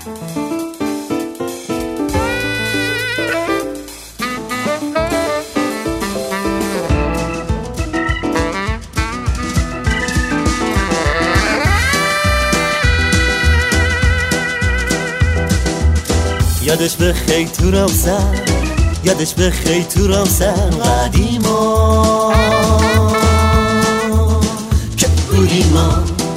یادش بخیر تو رام سر، یادش بخیر تو رام سر قدیما که بودیم ما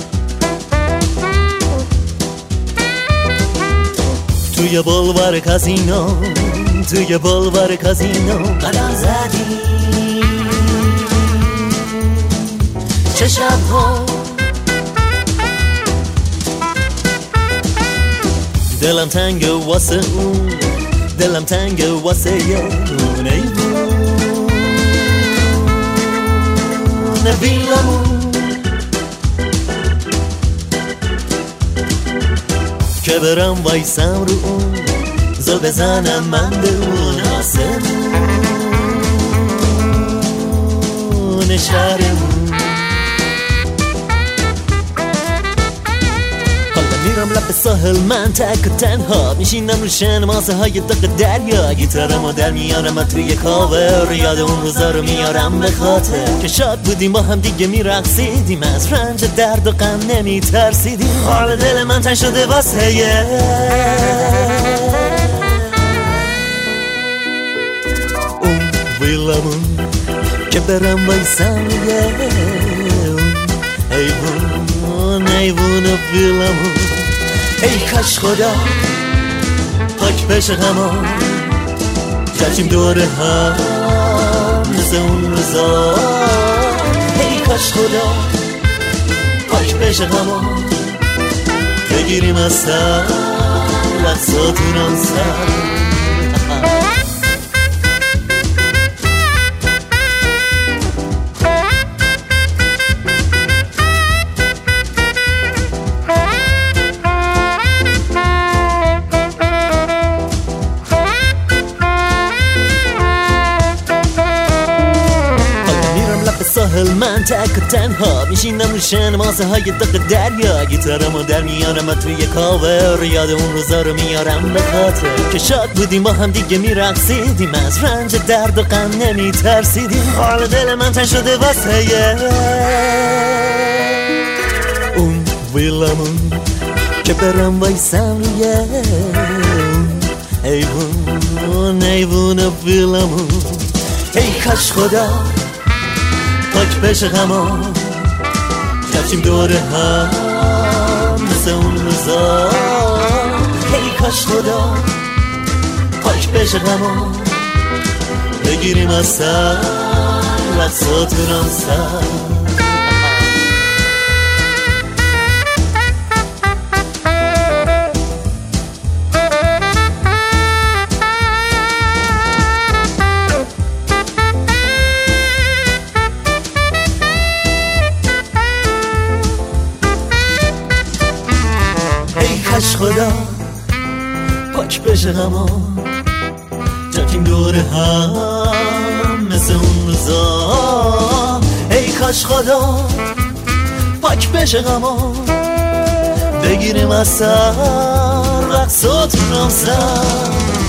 توی بلوار کازینو، توی بلوار کازینو قدم زدیم. چه شب‌ها دلم تنگ واسه اون، دلم تنگ واسه اون ایوونه بیلمون که برم وایسم رو اون، زل بزنم من به اون آسمون شهرمون. میرم لب ساحل من تک و تنها، میشینم رو شنماسه های دق دریا، گیتارمو در میارم توی کاور، یاد اون روزا رو میارم به خاطر که شاد بودیم با هم دیگه میرقصیدیم، از رنج درد و غم نمیترسیدیم. حال دل من تن شده واسه اون ویلمون که برم وایسم ایوون ایوون ویلمون. ای کاش خدا پاک بشه غمان، گشتیم دور هم مثل اون روزا. ای کاش خدا پاک بشه غمان، بگیریم از سر رقصاتون آن سر. ساحل من تک و تنها، میشینم رو شنماسه های دق دریا، گیتارمو در میارم توی کاور، یاد اون روزا رو میارم به خاطر که شاد بودیم با هم دیگه میرقصیدیم، از رنج درد و غم نمیترسیدیم. حال دل من تن شده واسه اون ویلمون که برم وایسم روی ایوون ایوون ویلمون. ای کاش خدا پاک بشه غمان، گشتیم دور هم مثل اون روزا. ای کاش خدا پاک بشه غمان، بگیریم از سر رقصاتون آن سر. کاش خدا پاک بشه غمان، گشتیم دور هم مثل اون روزا. ای کاش خدا پاک بشه غمان، بگیریم از سر رقصاتون آن سر.